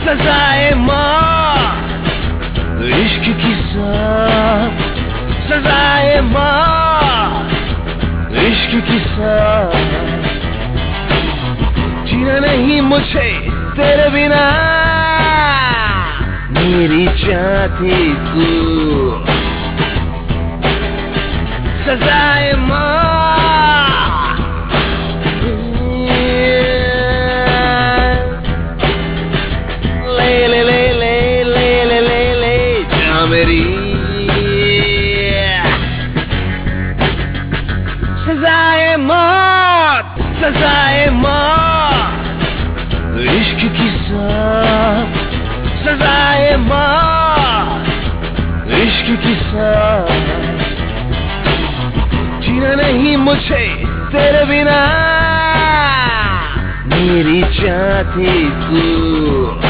सजाए मौत इश्क की साथ, सजाए मौत इश्क की साथ। जीना नहीं मुझे तेरे बिना, मेरी चाहती तू। सजाए मौत मेरी, सजाए मौत, सजाए मौत इश्क की साथ, सजाए मौत इश्क की साथ। जीना नहीं मुझे तेरे बिना, मेरी चाहती तू।